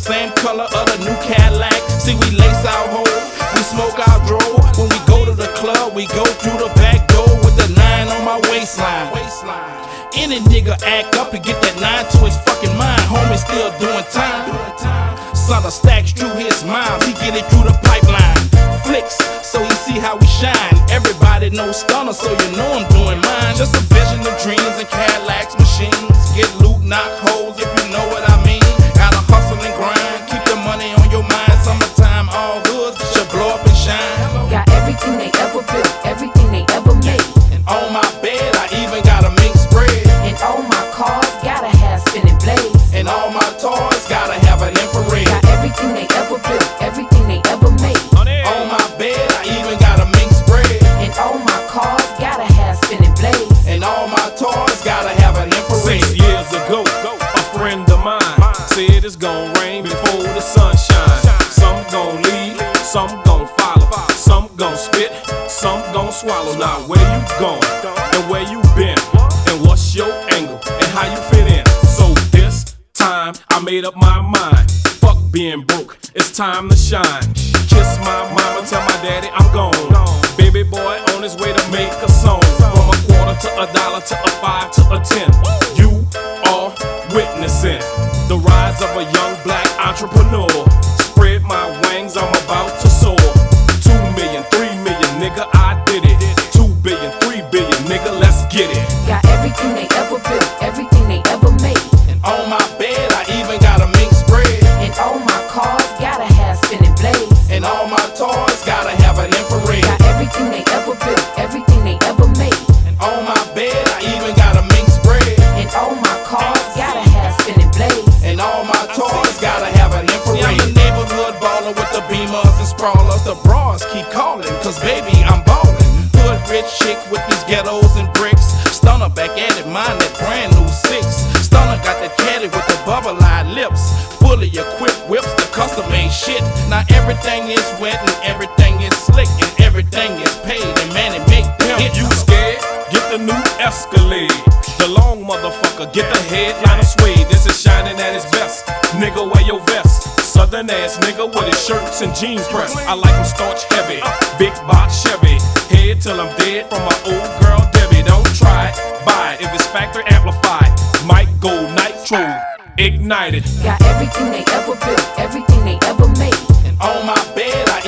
same color of the new Cadillac. See, we lace our hoes, we smoke our dro. When we go to the club, we go through the back door with the 9 on my waistline. Any nigga act up and get that 9 to his fucking mind. Homie still doing time. Son of Stacks drew his miles, he get it through the pipeline. Flicks, so he see how we shine. Everybody knows Stunner, so you know I'm doing mine. Just a vision of dreams and Cadillacs, machines. Get loot, knock holes, if you know what I mean. Gotta hustle and grind, keep the money on your mind. Summertime, all hoods should blow up and shine. Got everything they ever built, everything they ever made. And on my bed, I even got a mink spread. And all my cars gotta have spinning blades. And all my toys gotta have an infrared. Got everything they ever built, everything they ever made. On my bed, I even got a mink spread. And all my cars gotta have spinning blades. And all my toys gotta have an infrared. 6 years ago, a friend of mine said it's gon' rain before the sun shines. Some gon' lead, some gon' follow, some gon' spit, some gon' swallow. Now where you going, and where you been, and what's your angle, and how you fit in? So this time I made up my mind. Fuck being broke, it's time to shine. Kiss my mama, tell my daddy I'm gone. Baby boy on his way to make a song. From a quarter to a dollar to a 5 to a 10. You are witnessing the rise of a young black entrepreneur. Spread my wings, I'm about to soar. 2 million, 3 million, nigga, I did it. 2 billion, 3 billion, nigga, let's get it. Got everything they ever built, everything they ever made. And on my bed, I even got a mink spread. And all my cars gotta have spinning blades. And all my toys gotta have an infrared. Got everything they ever built, everything they ever made. And on my bed, I even got a mink spread. And all my cars gotta have spinning blades. And all my toys gotta have an infrared. See, I'm the neighborhood baller with the beamers and sprawlers. The bras keep calling, cause baby, I'm ballin'. Hood rich chick with these ghettos and bricks. Stunner back at it, mine that brand new 6. Stunner got that caddy with the bubble-eyed lips. Fully equipped whips, the custom made shit. Now everything is wet and everything is slick and everything is paid. And man, it make them hit. You scared? Get the new Escalade. The long motherfucker, get the headline of suede. This is shining at its best. Nigga, wear your vest. Southern ass nigga with his shirts and jeans pressed. I like him starch heavy. Big box Chevy. Head till I'm dead from my old girl Debbie. Don't try it, buy it. If it's factory amplified, might go nitro. Ignited. Got everything they ever built, everything they ever made. And on my bed, I